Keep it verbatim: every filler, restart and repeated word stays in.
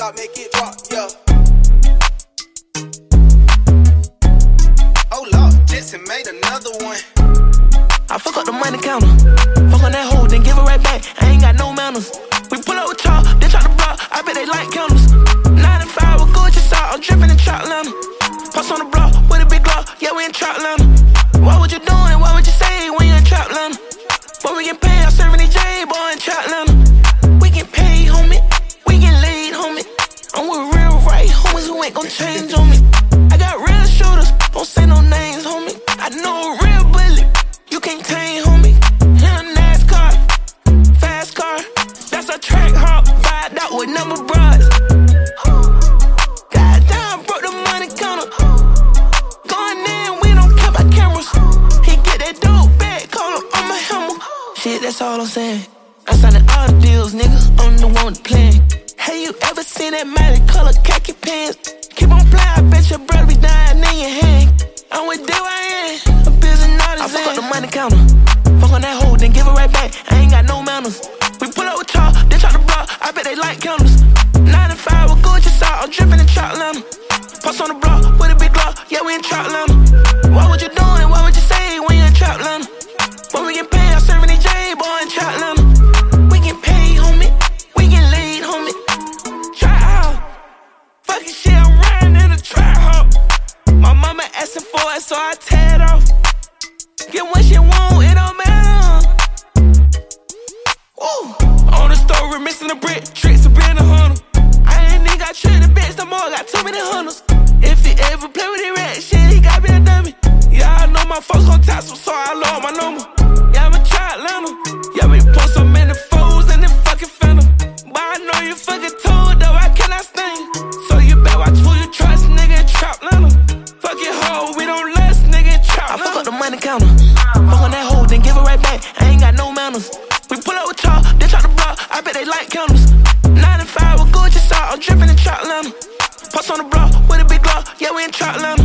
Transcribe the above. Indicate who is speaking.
Speaker 1: stop, make it drop, yeah. Oh Lord, Jetson made another one.
Speaker 2: I fuck up the money counter. Fuck on that hoe, then give it right back. I ain't got no manners. We pull up with y'all, then chop the block. I bet they like counters. nine to five with Gucci sock, I'm drippin' in Trap Atlanta. Post on the block with a big glock, yeah, we in Trap Atlanta. What would you doing? What would you say when you in Trap Atlanta? What we get paid, I'm serving these J, boy, in Trap Atlanta. We get paid, homie. We get laid, homie. I'm with real right homies who ain't gon' change on me. I got real shooters, don't say no names, homie. I know a real bullet, you can't tame, homie. Here a NASCAR, fast car. That's a track hop, ride out with number bras. Goddamn, broke the money counter. Going in, we don't care about cameras. He get that dope back, call him on my hammer. Shit, that's all I'm saying. I signed all the deals, nigga, I'm the one playing. Hey, you ever seen that matted color khaki pants? Keep on playing, I bet your brother be dying in your hand. I'm with D Y N, a business artist. I fuck up the money counter. Fuck on that hoe, then give it right back. I ain't got no manners. We pull up with y'all, then chop the block. I bet they like counters. nine to five with Gucci sock, I'm drippin' in Trap Atlanta. Post on the block with a big glock, yeah, we in Trap Atlanta. What would you doing? What would you say when you in Trap Atlanta? When we get paid, I'm serving these J, boy, in Trap Atlanta. We get paid, homie. We get laid, homie. Trap out. Fucking shit, I'm riding in a trap hop. My mama asking for it, so I tear it off. Get what she want, it don't matter. Woo. On the story, missing a brick, tricks of being a hunter. I ain't even got tricked the bitch no more, got too many hunters. If he ever play with the rat shit, he got me a dummy. Yeah, I know my folks gon' tax him, so I lower my number. Yeah, I'm in Trap Atlanta. Yeah, we put so many foes in the fucking phantom. But I know you fucking told, though I cannot stand. So you better watch who you trust, nigga, in Trap Atlanta. Fuck your hoe, we don't lust, nigga, in Trap Atlanta. I fuck up the money counter. Fuck on that hoe, then give it right back. I ain't got no manners. We pull up with y'all, then chop the block. I bet they like counters. nine to five with Gucci sock, I'm drippin' in Trap Atlanta. Post on the block with a big glock, yeah, we in Trap Atlanta.